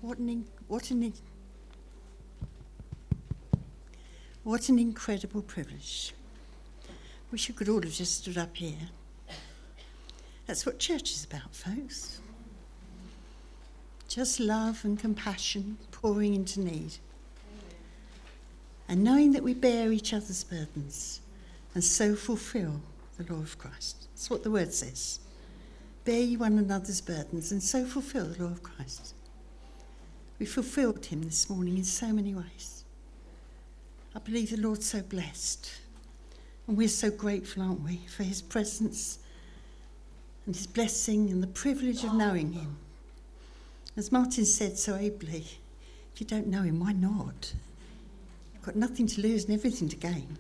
What an incredible privilege. Wish you could all have just stood up here. That's what church is about, folks. Just love and compassion pouring into need. And knowing that we bear each other's burdens and so fulfill the law of Christ. That's what the word says. Bear ye one another's burdens and so fulfill the law of Christ. We fulfilled him this morning in so many ways. I believe the Lord's so blessed. And we're so grateful, aren't we, for his presence and his blessing and the privilege of knowing him. As Martin said so ably, if you don't know him, why not? You've got nothing to lose and everything to gain.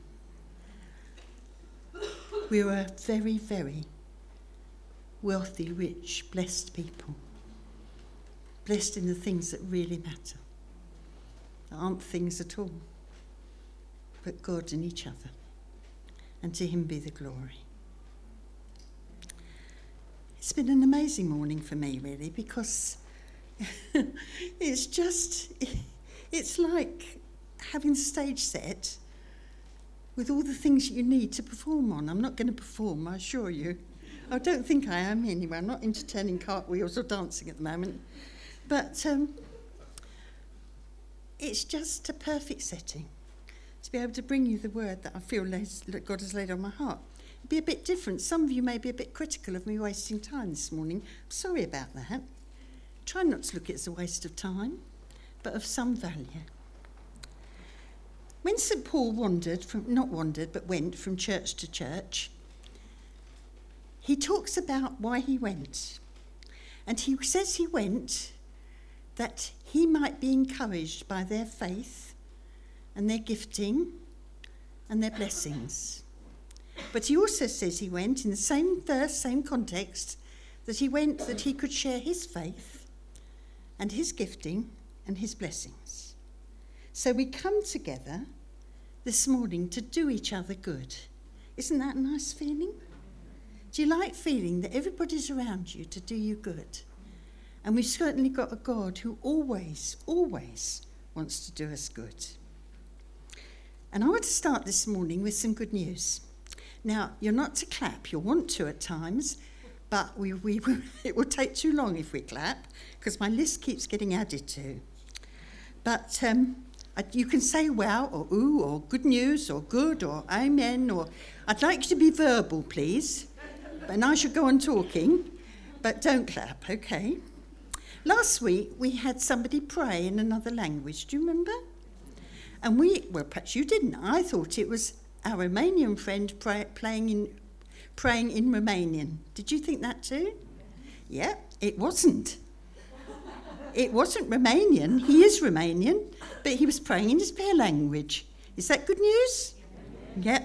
We are a very, very wealthy, rich, blessed people. Blessed in the things that really matter. There aren't things at all, but God and each other. And to him be the glory. It's been an amazing morning for me, really, because it's like having the stage set with all the things you need to perform on. I'm not going to perform, I assure you. I don't think I am anyway. I'm not into turning cartwheels or dancing at the moment. But it's just a perfect setting to be able to bring you the word that I feel that God has laid on my heart. It'd be a bit different. Some of you may be a bit critical of me wasting time this morning. I'm sorry about that. Try not to look at it as a waste of time, but of some value. When St. Paul went from church to church, he talks about why he went. And he says he went that he might be encouraged by their faith and their gifting and their blessings. But he also says he went, in the same verse, same context, that he went that he could share his faith and his gifting and his blessings. So we come together this morning to do each other good. Isn't that a nice feeling? Do you like feeling that everybody's around you to do you good? And we've certainly got a God who always, always wants to do us good. And I want to start this morning with some good news. Now, you're not to clap. You'll want to at times, but it will take too long if we clap, because my list keeps getting added to. But you can say wow, or ooh, or good news, or good, or amen, or I'd like you to be verbal, please. And I should go on talking, but don't clap, okay? Last week, we had somebody pray in another language. Do you remember? And well, perhaps you didn't. I thought it was our Romanian friend praying in Romanian. Did you think that too? Yeah, it wasn't. It wasn't Romanian. He is Romanian, but he was praying in his prayer language. Is that good news? Yeah.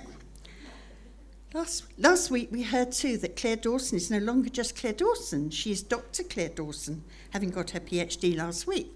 Last week we heard too that Claire Dawson is no longer just Claire Dawson. She is Dr. Claire Dawson, having got her PhD last week.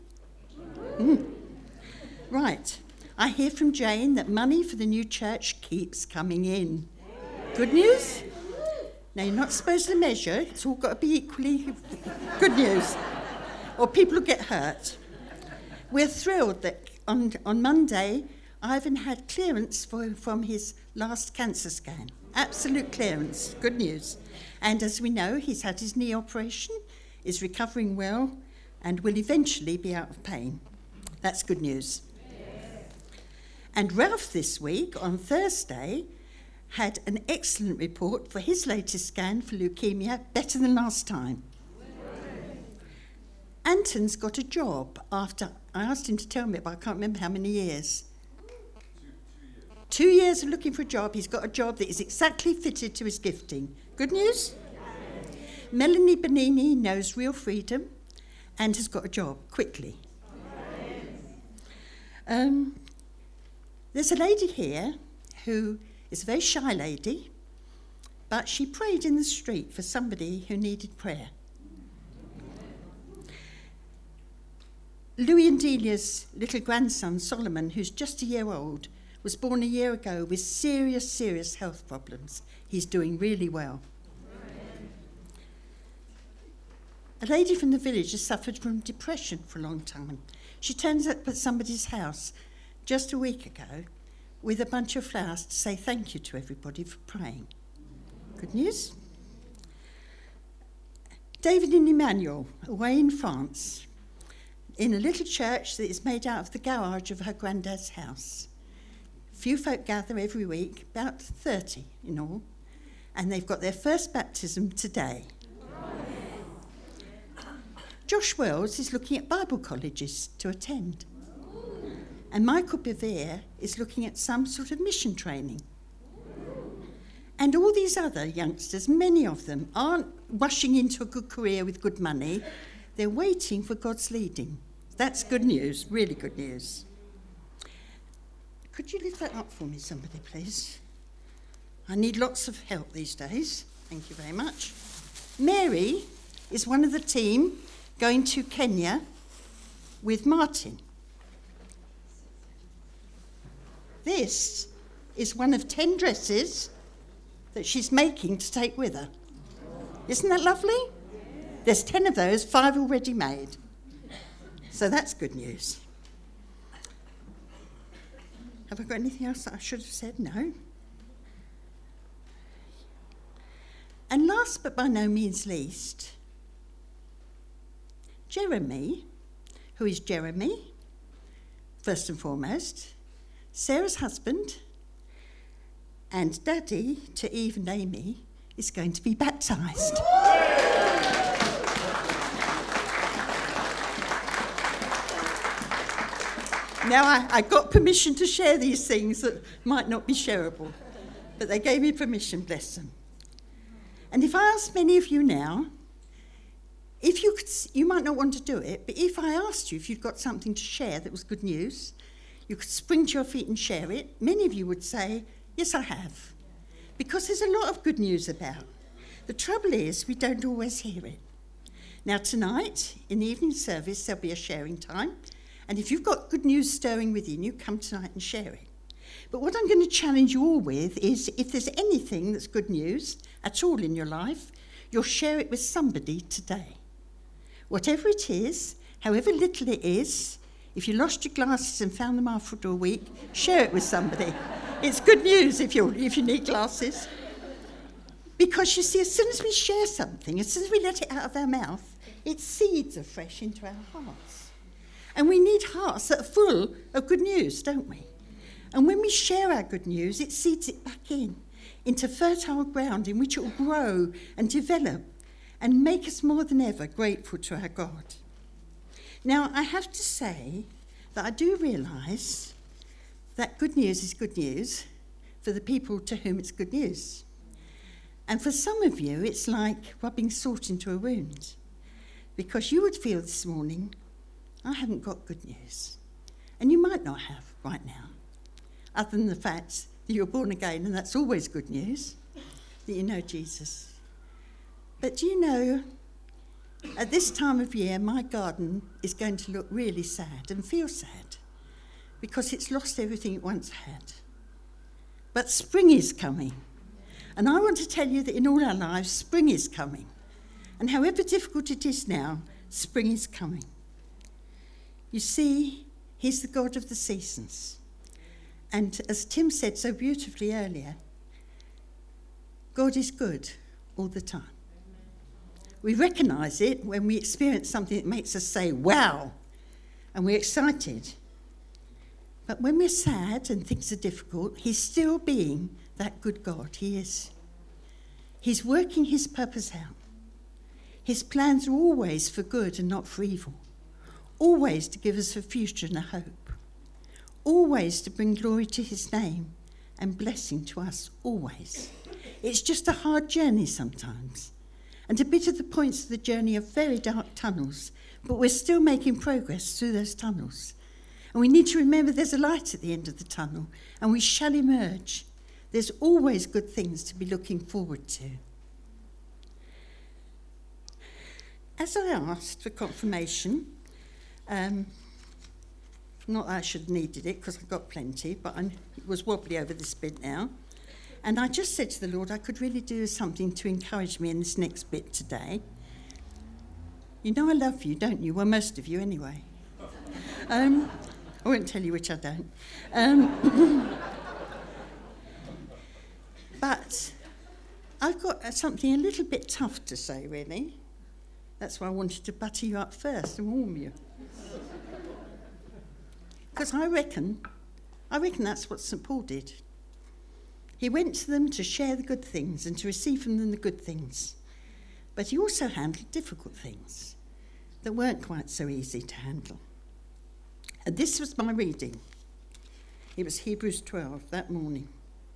Right. I hear from Jane that money for the new church keeps coming in. Good news? Now, you're not supposed to measure. It's all got to be equally good news, or people will get hurt. We're thrilled that on Monday, Ivan had clearance from his last cancer scan. Absolute clearance. Good news. And as we know, he's had his knee operation, is recovering well, and will eventually be out of pain. That's good news. And Ralph this week, on Thursday, had an excellent report for his latest scan for leukemia, better than last time. Anton's got a job after, I asked him to tell me, but I can't remember how many years. 2 years of looking for a job. He's got a job that is exactly fitted to his gifting. Good news? Melanie Bonini knows real freedom and has got a job quickly. There's a lady here who is a very shy lady, but she prayed in the street for somebody who needed prayer. Louis and Delia's little grandson, Solomon, who's just a year old, was born a year ago with serious, serious health problems. He's doing really well. A lady from the village has suffered from depression for a long time. She turns up at somebody's house just a week ago with a bunch of flowers to say thank you to everybody for praying. Good news. David and Emmanuel, away in France, in a little church that is made out of the garage of her granddad's house. Few folk gather every week, about 30 in all, and they've got their first baptism today. Josh Wells is looking at Bible colleges to attend. And Michael Bevere is looking at some sort of mission training. And all these other youngsters, many of them, aren't rushing into a good career with good money. They're waiting for God's leading. That's good news, really good news. Could you lift that up for me, somebody, please? I need lots of help these days. Thank you very much. Mary is one of the team going to Kenya with Martin. This is one of 10 dresses that she's making to take with her. Isn't that lovely? There's 10 of those, 5 already made. So that's good news. Have I got anything else that I should have said? No. And last but by no means least, Jeremy, who is Jeremy, first and foremost, Sarah's husband, and Daddy to Eve and Amy is going to be baptised. Now, I got permission to share these things that might not be shareable, but they gave me permission, bless them. And if I ask many of you now, if you could, you might not want to do it, but if I asked you if you'd got something to share that was good news, you could spring to your feet and share it, many of you would say, yes, I have. Because there's a lot of good news about. The trouble is, we don't always hear it. Now, tonight, in the evening service, there'll be a sharing time. And if you've got good news stirring within you, come tonight and share it. But what I'm going to challenge you all with is, if there's anything that's good news at all in your life, you'll share it with somebody today. Whatever it is, however little it is, if you lost your glasses and found them after a week, share it with somebody. It's good news if you need glasses. Because you see, as soon as we share something, as soon as we let it out of our mouth, it seeds afresh into our hearts. And we need hearts that are full of good news, don't we? And when we share our good news, it seeds it back into fertile ground in which it will grow and develop and make us more than ever grateful to our God. Now, I have to say that I do realise that good news is good news for the people to whom it's good news. And for some of you, it's like rubbing salt into a wound, because you would feel this morning, I haven't got good news. And you might not have right now, other than the fact that you're born again, and that's always good news, that you know Jesus. But do you know, at this time of year, my garden is going to look really sad and feel sad, because it's lost everything it once had. But spring is coming. And I want to tell you that in all our lives, spring is coming. And however difficult it is now, spring is coming. You see, he's the God of the seasons. And as Tim said so beautifully earlier, God is good all the time. We recognise it when we experience something that makes us say, wow, and we're excited. But when we're sad and things are difficult, he's still being that good God. He is. He's working his purpose out. His plans are always for good and not for evil. Always to give us a future and a hope. Always to bring glory to his name and blessing to us, always. It's just a hard journey sometimes. And a bit of the points of the journey are very dark tunnels, but we're still making progress through those tunnels. And we need to remember there's a light at the end of the tunnel, and we shall emerge. There's always good things to be looking forward to. As I asked for confirmation, not that I should have needed it because I've got plenty, but it was wobbly over this bit now. And I just said to the Lord I could really do something to encourage me in this next bit today. You know I love you, don't you? Well, most of you anyway. I won't tell you which I don't. But I've got something a little bit tough to say, really. That's why I wanted to butter you up first and warm you. Because I reckon that's what St. Paul did. He went to them to share the good things and to receive from them the good things. But he also handled difficult things that weren't quite so easy to handle. And this was my reading. It was Hebrews 12 that morning.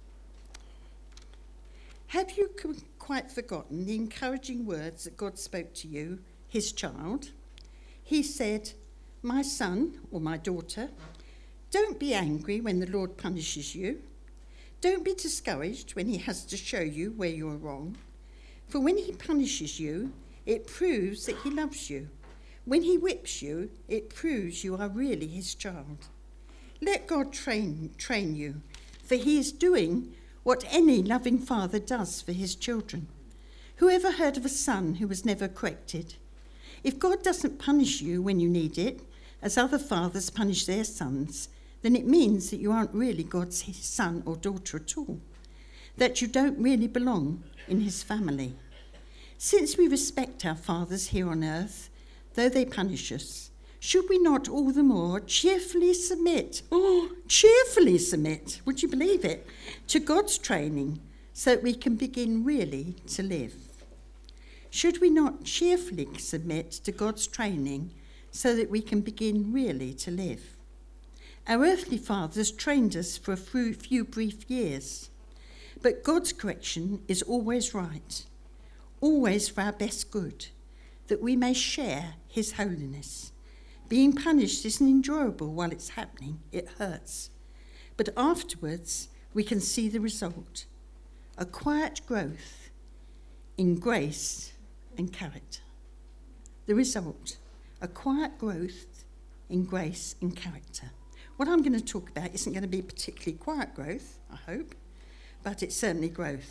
Have you quite forgotten the encouraging words that God spoke to you, his child? He said, "My son," or my daughter, "don't be angry when the Lord punishes you. Don't be discouraged when he has to show you where you are wrong. For when he punishes you, it proves that he loves you. When he whips you, it proves you are really his child. Let God train you, for he is doing what any loving father does for his children. Who ever heard of a son who was never corrected? If God doesn't punish you when you need it, as other fathers punish their sons, then it means that you aren't really God's son or daughter at all, that you don't really belong in his family. Since we respect our fathers here on earth, though they punish us, should we not all the more cheerfully submit, would you believe it, to God's training so that we can begin really to live? Should we not cheerfully submit to God's training so that we can begin really to live? Our earthly fathers trained us for a few brief years, but God's correction is always right, always for our best good, that we may share his holiness. Being punished isn't enjoyable while it's happening, it hurts. But afterwards, we can see the result, a quiet growth in grace and character. The result, a quiet growth in grace and character. What I'm going to talk about isn't going to be particularly quiet growth, I hope, but it's certainly growth.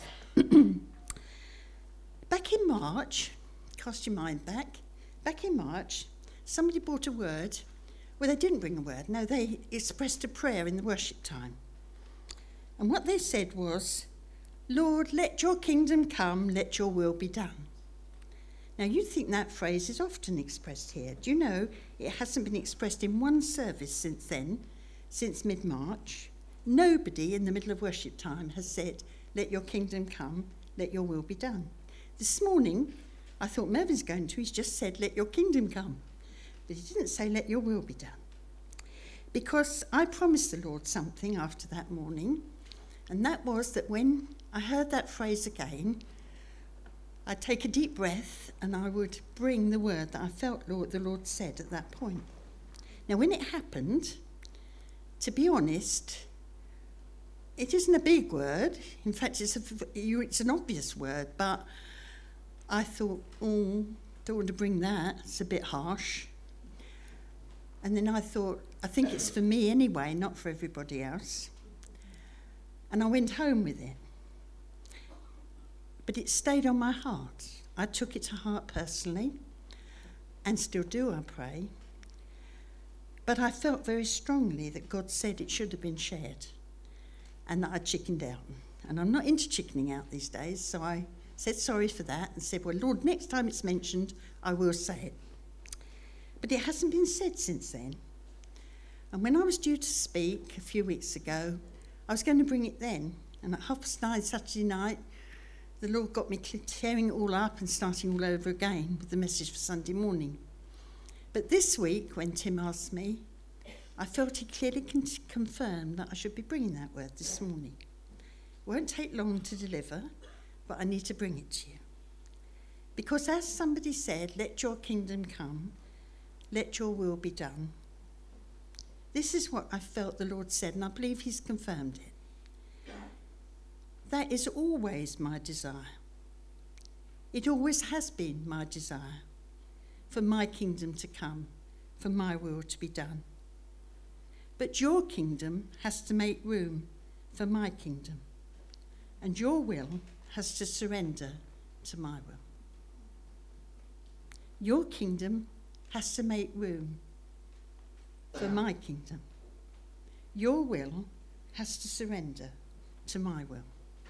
Back in March, cast your mind back in March, somebody brought a word. Well, they didn't bring a word. No, they expressed a prayer in the worship time. And what they said was, "Lord, let your kingdom come, let your will be done." Now, you think that phrase is often expressed here. Do you know it hasn't been expressed in one service since then, since mid-March? Nobody in the middle of worship time has said, "Let your kingdom come, let your will be done." This morning, I thought Mervin's going to. He's just said, "Let your kingdom come." But he didn't say, "Let your will be done." Because I promised the Lord something after that morning, and that was that when I heard that phrase again, I'd take a deep breath and I would bring the word that I felt the Lord said at that point. Now, when it happened, to be honest, it isn't a big word. In fact, it's an obvious word, but I thought, don't want to bring that. It's a bit harsh. And then I thought, I think it's for me anyway, not for everybody else. And I went home with it. But it stayed on my heart. I took it to heart personally, and still do, I pray. But I felt very strongly that God said it should have been shared, and that I chickened out. And I'm not into chickening out these days, so I said sorry for that and said, "Well, Lord, next time it's mentioned, I will say it." But it hasn't been said since then. And when I was due to speak a few weeks ago, I was going to bring it then. And at 9:30 Saturday night, the Lord got me tearing it all up and starting all over again with the message for Sunday morning. But this week, when Tim asked me, I felt he clearly confirmed that I should be bringing that word this morning. It won't take long to deliver, but I need to bring it to you. Because as somebody said, "Let your kingdom come, let your will be done." This is what I felt the Lord said, and I believe he's confirmed it. That is always my desire. It always has been my desire for my kingdom to come, for my will to be done. But your kingdom has to make room for my kingdom, and your will has to surrender to my will. Your kingdom has to make room for my kingdom. Your will has to surrender to my will.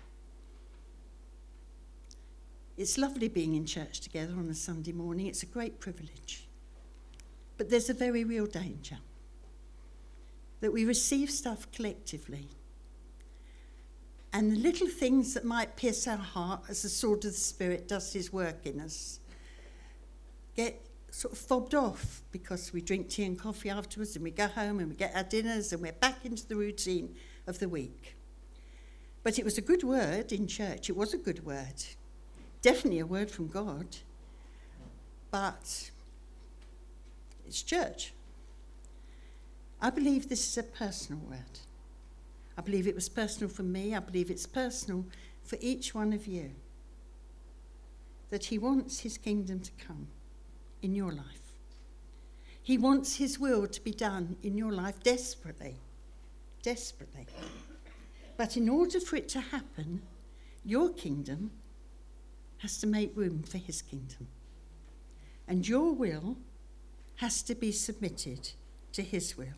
It's lovely being in church together on a Sunday morning. It's a great privilege. But there's a very real danger that we receive stuff collectively, and the little things that might pierce our heart as the sword of the Spirit does his work in us get sort of fobbed off because we drink tea and coffee afterwards and we go home and we get our dinners and we're back into the routine of the week. But it was a good word in church. It was a good word. Definitely a word from God. But it's church. I believe this is a personal word. I believe it was personal for me. I believe it's personal for each one of you. That he wants his kingdom to come in your life. He wants his will to be done in your life desperately. Desperately. But in order for it to happen, your kingdom has to make room for his kingdom. And your will has to be submitted to his will.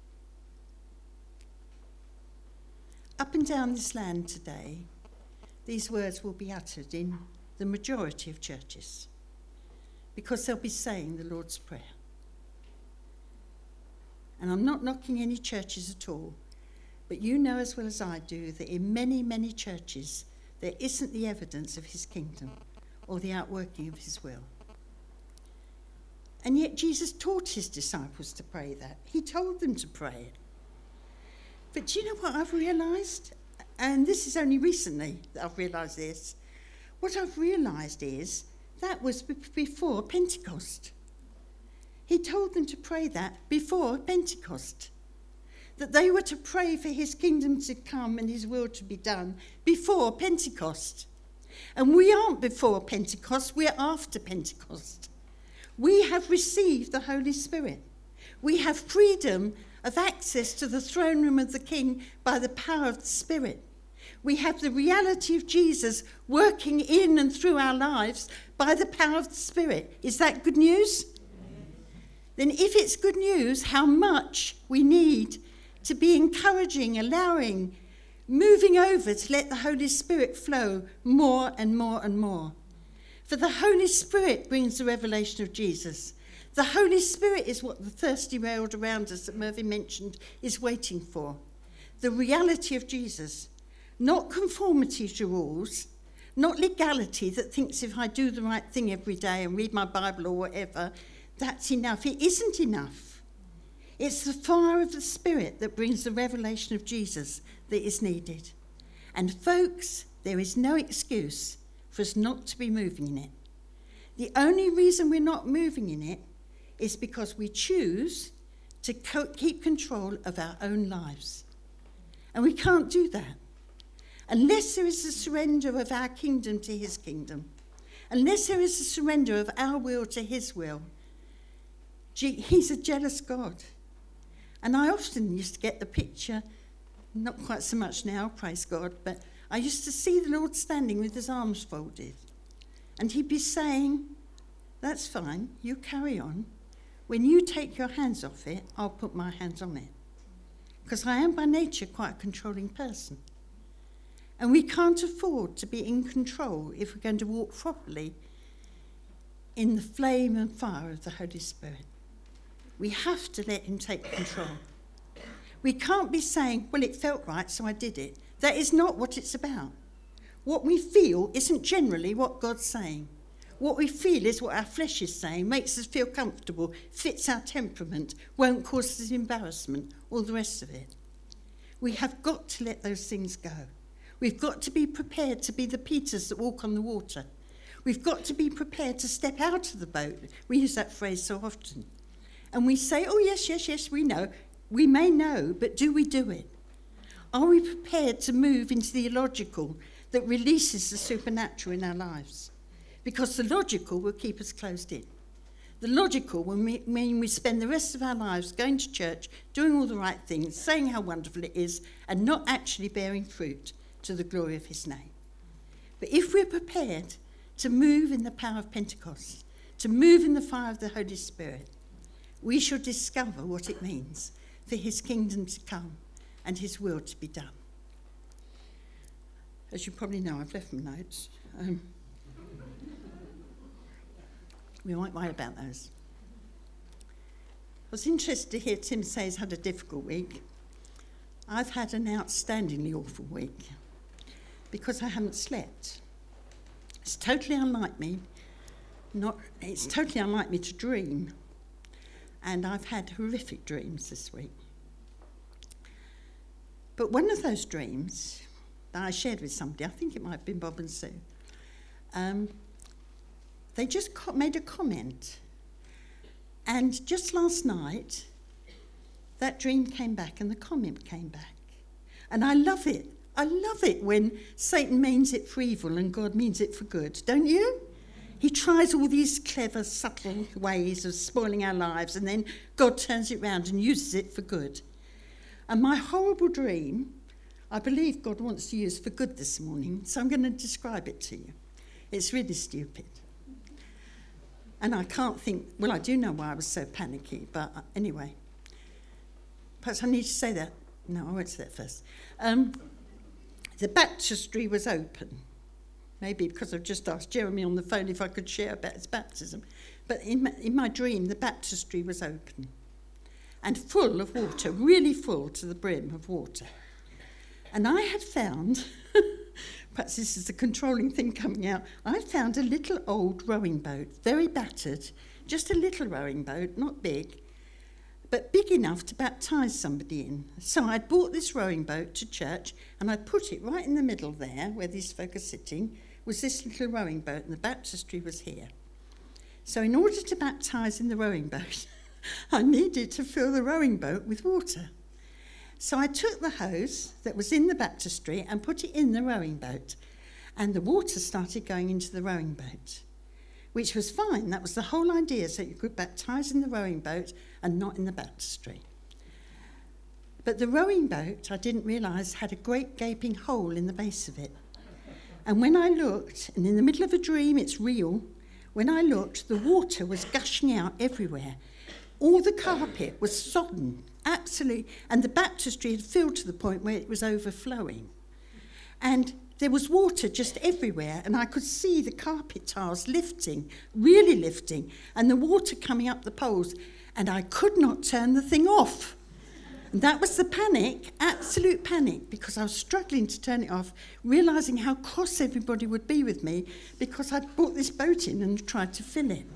Up and down this land today, these words will be uttered in the majority of churches because they'll be saying the Lord's Prayer. And I'm not knocking any churches at all, but you know as well as I do that in many, many churches there isn't the evidence of his kingdom or the outworking of his will. And yet Jesus taught his disciples to pray that. He told them to pray it. But do you know what I've realised? And this is only recently that I've realised this. What I've realised is that was before Pentecost. He told them to pray that before Pentecost. That they were to pray for his kingdom to come and his will to be done before Pentecost. And we aren't before Pentecost, we're after Pentecost. We have received the Holy Spirit. We have freedom of access to the throne room of the King by the power of the Spirit. We have the reality of Jesus working in and through our lives by the power of the Spirit. Is that good news? Then if it's good news, how much we need to be encouraging, allowing, moving over to let the Holy Spirit flow more and more and more. For the Holy Spirit brings the revelation of Jesus. The Holy Spirit is what the thirsty world around us that Mervyn mentioned is waiting for. The reality of Jesus. Not conformity to rules, not legality that thinks if I do the right thing every day and read my Bible or whatever, that's enough. It isn't enough. It's the fire of the Spirit that brings the revelation of Jesus that is needed. And folks, there is no excuse for us not to be moving in it. The only reason we're not moving in it is because we choose to keep control of our own lives. And we can't do that unless there is a surrender of our kingdom to his kingdom, unless there is a surrender of our will to his will. He's a jealous God. And I often used to get the picture, not quite so much now, praise God, but I used to see the Lord standing with his arms folded. And he'd be saying, that's fine, you carry on. When you take your hands off it, I'll put my hands on it. Because I am by nature quite a controlling person. And we can't afford to be in control if we're going to walk properly in the flame and fire of the Holy Spirit. We have to let him take control. We can't be saying, well, it felt right, so I did it. That is not what it's about. What we feel isn't generally what God's saying. What we feel is what our flesh is saying, makes us feel comfortable, fits our temperament, won't cause us embarrassment, all the rest of it. We have got to let those things go. We've got to be prepared to be the Peters that walk on the water. We've got to be prepared to step out of the boat. We use that phrase so often. And we say, oh, yes, we know. We may know, but do we do it? Are we prepared to move into the illogical that releases the supernatural in our lives? Because the logical will keep us closed in. The logical will mean we spend the rest of our lives going to church, doing all the right things, saying how wonderful it is, and not actually bearing fruit to the glory of his name. But if we're prepared to move in the power of Pentecost, to move in the fire of the Holy Spirit, we shall discover what it means for his kingdom to come and his will to be done. As you probably know, I've left my notes. We might write about those. I was interested to hear Tim say he's had a difficult week. I've had an outstandingly awful week because I haven't slept. It's totally unlike me. It's totally unlike me to dream. And I've had horrific dreams this week. But one of those dreams that I shared with somebody, I think it might have been Bob and Sue, they just made a comment. And just last night, that dream came back and the comment came back. And I love it. I love it when Satan means it for evil and God means it for good, don't you? He tries all these clever, subtle ways of spoiling our lives, and then God turns it round and uses it for good. And my horrible dream, I believe God wants to use for good this morning, so I'm going to describe it to you. It's really stupid. And I can't think, well, I do know why I was so panicky, but anyway. Perhaps I need to say that. No, I won't say that first. The baptistry was open. Maybe because I've just asked Jeremy on the phone if I could share about his baptism. But in my dream, the baptistry was open and full of water, really full to the brim of water. And I had found, perhaps this is the controlling thing coming out, I found a little old rowing boat, very battered, just a little rowing boat, not big, but big enough to baptise somebody in. So I'd brought this rowing boat to church and I put it right in the middle there, where these folk are sitting, was this little rowing boat, and the baptistry was here. So in order to baptise in the rowing boat, I needed to fill the rowing boat with water. So I took the hose that was in the baptistry and put it in the rowing boat, and the water started going into the rowing boat, which was fine. That was the whole idea, so you could baptise in the rowing boat and not in the baptistry. But the rowing boat, I didn't realise, had a great gaping hole in the base of it. And when I looked, and in the middle of a dream, it's real, when I looked, the water was gushing out everywhere. All the carpet was sodden, absolutely, and the baptistry had filled to the point where it was overflowing. And there was water just everywhere, and I could see the carpet tiles lifting, really lifting, and the water coming up the poles, and I could not turn the thing off. And that was the panic, absolute panic, because I was struggling to turn it off, realising how cross everybody would be with me because I'd brought this boat in and tried to fill it.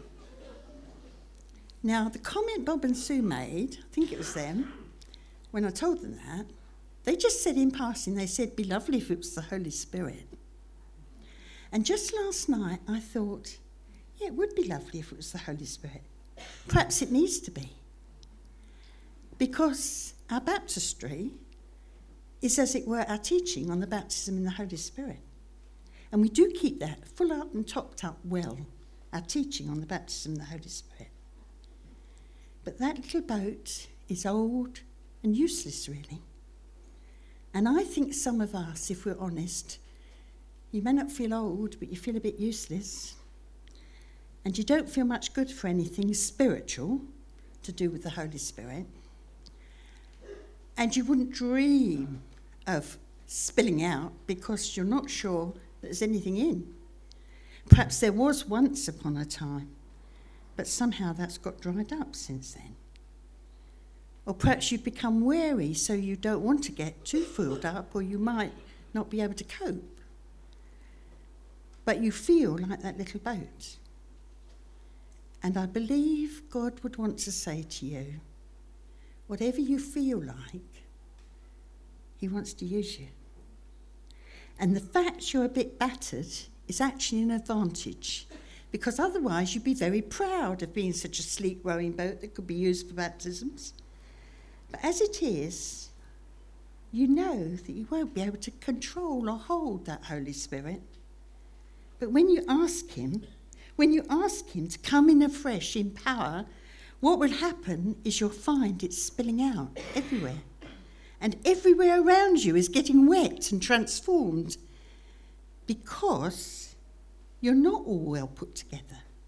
Now, the comment Bob and Sue made, I think it was them, when I told them that, they just said in passing, they said, it'd be lovely if it was the Holy Spirit. And just last night, I thought, yeah, it would be lovely if it was the Holy Spirit. Perhaps it needs to be. Because our baptistry is, as it were, our teaching on the baptism in the Holy Spirit. And we do keep that full up and topped up well, our teaching on the baptism in the Holy Spirit. But that little boat is old and useless, really. And I think some of us, if we're honest, you may not feel old, but you feel a bit useless. And you don't feel much good for anything spiritual to do with the Holy Spirit. And you wouldn't dream of spilling out because you're not sure there's anything in. Perhaps there was once upon a time, but somehow that's got dried up since then. Or perhaps you've become wary, so you don't want to get too filled up, or you might not be able to cope. But you feel like that little boat. And I believe God would want to say to you, whatever you feel like, he wants to use you. And the fact you're a bit battered is actually an advantage, because otherwise you'd be very proud of being such a sleek rowing boat that could be used for baptisms. But as it is, you know that you won't be able to control or hold that Holy Spirit. But when you ask him to come in afresh in power, what will happen is you'll find it's spilling out everywhere. And everywhere around you is getting wet and transformed because you're not all well put together.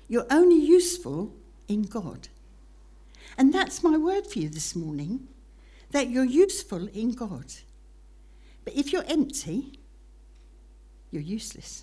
You're only useful in God. And that's my word for you this morning, that you're useful in God. But if you're empty, you're useless.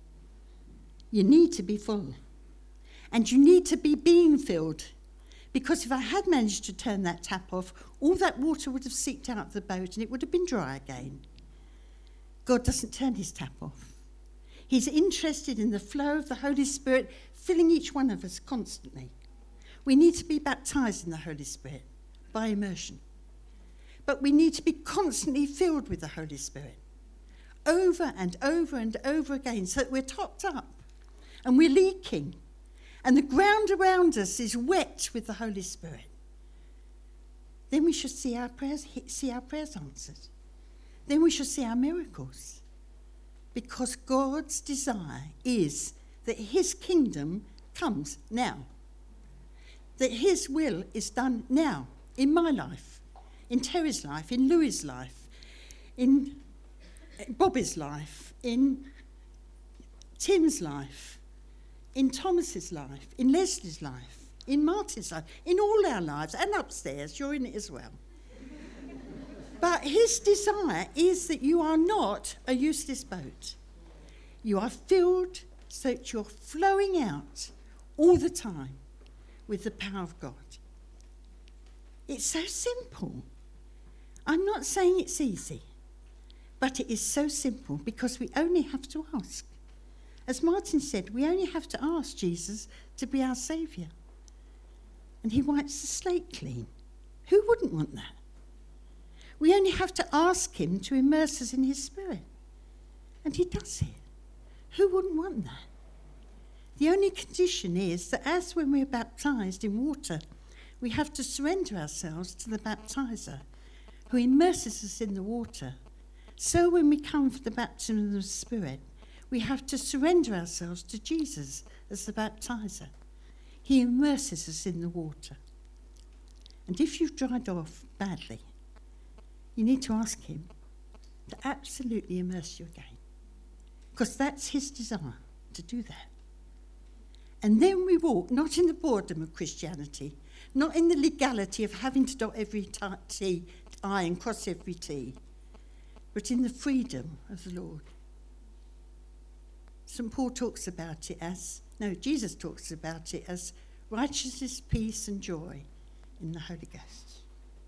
You need to be full. And you need to be being filled. Because if I had managed to turn that tap off, all that water would have seeped out of the boat and it would have been dry again. God doesn't turn his tap off. He's interested in the flow of the Holy Spirit filling each one of us constantly. We need to be baptized in the Holy Spirit by immersion. But we need to be constantly filled with the Holy Spirit over and over and over again so that we're topped up and we're leaking and the ground around us is wet with the Holy Spirit. Then we should see our prayers answered. Then we should see our miracles. Because God's desire is that his kingdom comes now. That his will is done now, in my life, in Terry's life, in Louis's life, in Bobby's life, in Tim's life, in Thomas's life, in Leslie's life, in Martin's life, in all our lives, and upstairs, you're in it as well. But his desire is that you are not a useless boat. You are filled so that you're flowing out all the time with the power of God. It's so simple. I'm not saying it's easy, but it is so simple because we only have to ask. As Martin said, we only have to ask Jesus to be our Saviour. And he wipes the slate clean. Who wouldn't want that? We only have to ask him to immerse us in his Spirit. And he does it. Who wouldn't want that? The only condition is that as when we're baptised in water, we have to surrender ourselves to the baptizer who immerses us in the water. So when we come for the baptism of the Spirit, we have to surrender ourselves to Jesus as the baptizer. He immerses us in the water. And if you've dried off badly, you need to ask him to absolutely immerse you again. Because that's his desire, to do that. And then we walk, not in the boredom of Christianity, not in the legality of having to dot every I and cross every T, but in the freedom of the Lord. St. Paul talks about it Jesus talks about it as righteousness, peace and joy in the Holy Ghost.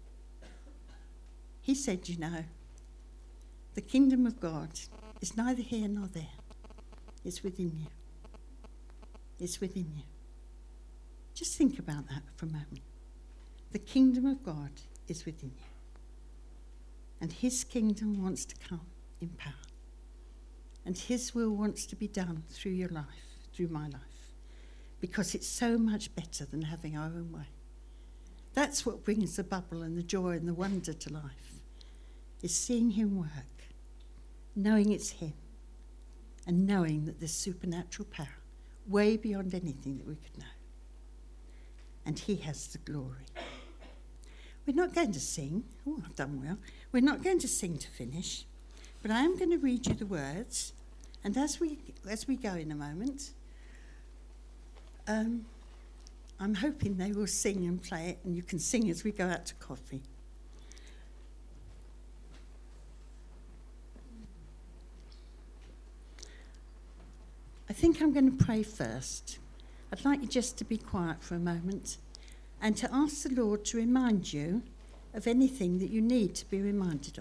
He said, the kingdom of God is neither here nor there. It's within you. It's within you. Just think about that for a moment. The kingdom of God is within you. And his kingdom wants to come in power. And his will wants to be done through your life, through my life. Because it's so much better than having our own way. That's what brings the bubble and the joy and the wonder to life, is seeing him work, knowing it's him, and knowing that there's supernatural power way beyond anything that we could know. And he has the glory. We're not going to sing. Oh, I've done well. We're not going to sing to finish, but I am going to read you the words. And as we go in a moment, I'm hoping they will sing and play it, and you can sing as we go out to coffee. I think I'm going to pray first. I'd like you just to be quiet for a moment and to ask the Lord to remind you of anything that you need to be reminded of.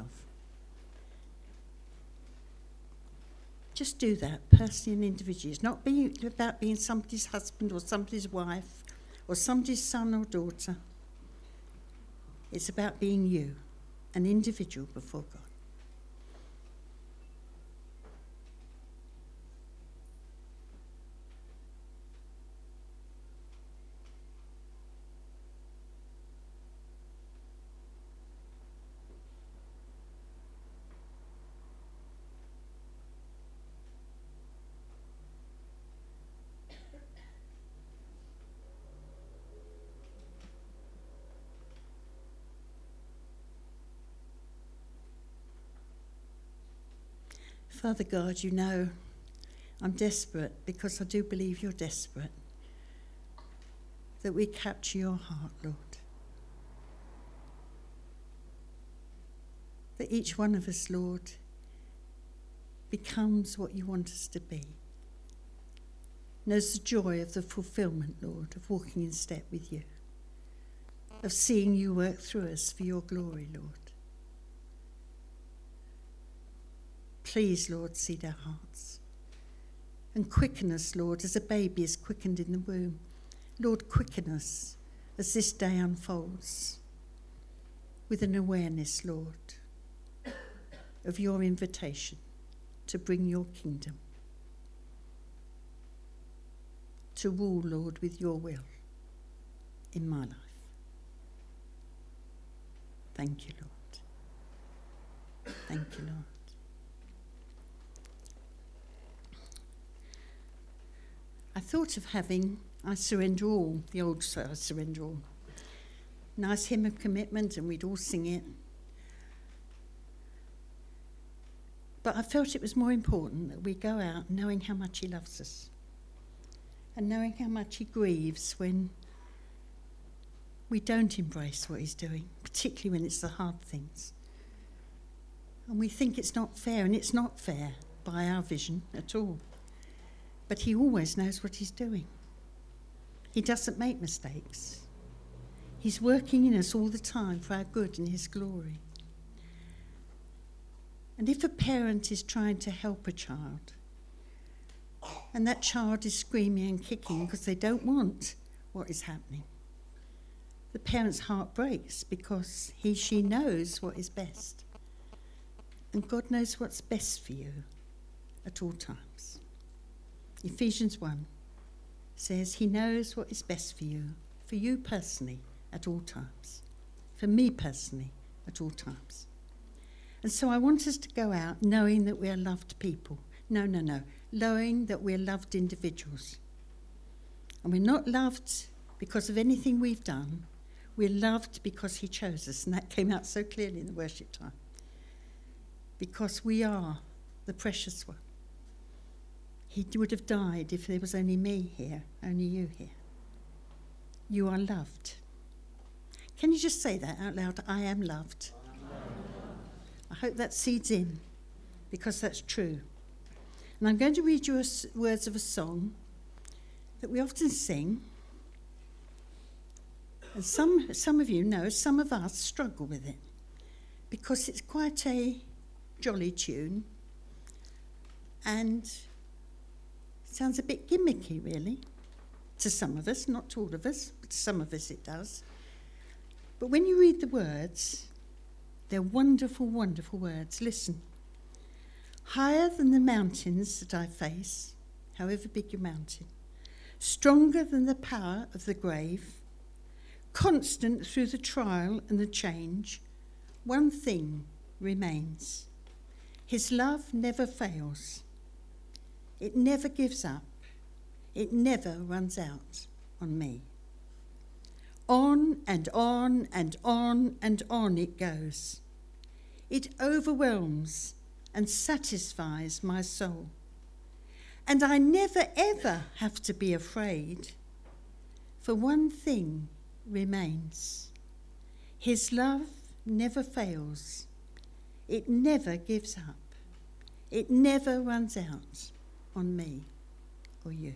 Just do that personally and individually. It's not about being somebody's husband or somebody's wife or somebody's son or daughter. It's about being you, an individual before God. Father God, you know I'm desperate because I do believe you're desperate that we capture your heart, Lord. That each one of us, Lord, becomes what you want us to be. Knows the joy of the fulfillment, Lord, of walking in step with you, of seeing you work through us for your glory, Lord. Please, Lord, seed our hearts and quicken us, Lord, as a baby is quickened in the womb. Lord, quicken us as this day unfolds with an awareness, Lord, of your invitation to bring your kingdom, to rule, Lord, with your will in my life. Thank you, Lord. Thank you, Lord. I thought of having I Surrender All, the old I Surrender All. Nice hymn of commitment, and we'd all sing it. But I felt it was more important that we go out knowing how much he loves us and knowing how much he grieves when we don't embrace what he's doing, particularly when it's the hard things. And we think it's not fair, and it's not fair by our vision at all. But he always knows what he's doing. He doesn't make mistakes. He's working in us all the time for our good and his glory. And if a parent is trying to help a child, and that child is screaming and kicking because they don't want what is happening, the parent's heart breaks because she knows what is best. And God knows what's best for you at all times. Ephesians 1 says he knows what is best for you personally at all times, for me personally at all times. And so I want us to go out knowing that we are loved people. No, knowing that we're loved individuals. And we're not loved because of anything we've done. We're loved because he chose us, and that came out so clearly in the worship time. Because we are the precious one. He would have died if there was only me here, only you here. You are loved. Can you just say that out loud? I am loved. I hope that seeds in, because that's true. And I'm going to read you words of a song that we often sing. And some of you know, some of us struggle with it, because it's quite a jolly tune, and it sounds a bit gimmicky, really, to some of us, not to all of us, but to some of us it does. But when you read the words, they're wonderful, wonderful words. Listen. Higher than the mountains that I face, however big your mountain, stronger than the power of the grave, constant through the trial and the change, one thing remains. His love never fails. It never gives up. It never runs out on me. On and on and on and on it goes. It overwhelms and satisfies my soul. And I never ever have to be afraid, for one thing remains. His love never fails. It never gives up. It never runs out on me or you.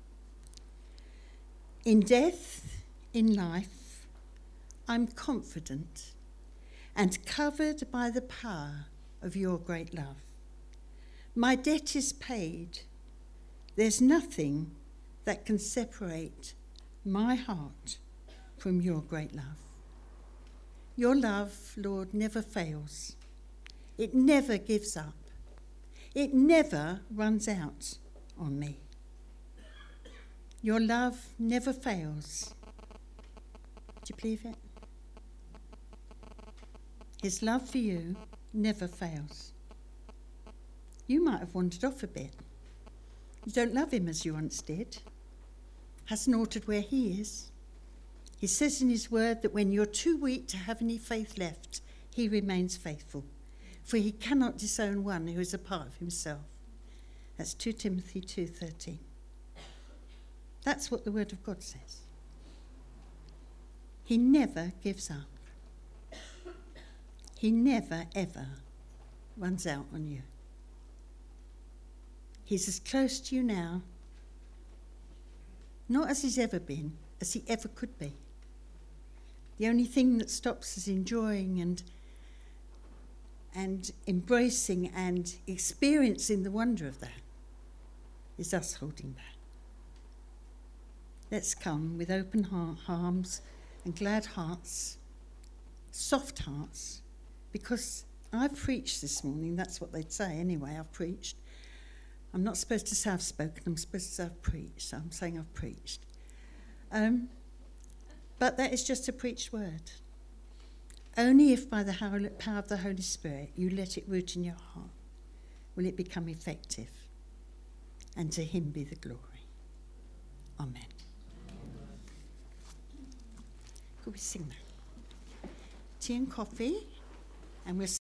In death, in life, I'm confident and covered by the power of your great love. My debt is paid. There's nothing that can separate my heart from your great love. Your love, Lord, never fails. It never gives up. It never runs out on me. Your love never fails. Do you believe it? His love for you never fails. You might have wandered off a bit. You don't love him as you once did. Hasn't altered where he is. He says in his word that when you're too weak to have any faith left, he remains faithful. For he cannot disown one who is a part of himself. That's 2 Timothy 2:13. That's what the word of God says. He never gives up. He never, ever runs out on you. He's as close to you now, not as he's ever been, as he ever could be. The only thing that stops us enjoying and embracing and experiencing the wonder of that is us holding back. Let's come with open arms and glad hearts, soft hearts, because I've preached this morning. That's what they'd say anyway. I've preached. I'm not supposed to say I've spoken. I'm supposed to say I've preached. So I'm saying I've preached. But that is just a preached word. Only if by the power of the Holy Spirit you let it root in your heart will it become effective. And to him be the glory. Amen. Could we sing that? Tea and coffee, and we'll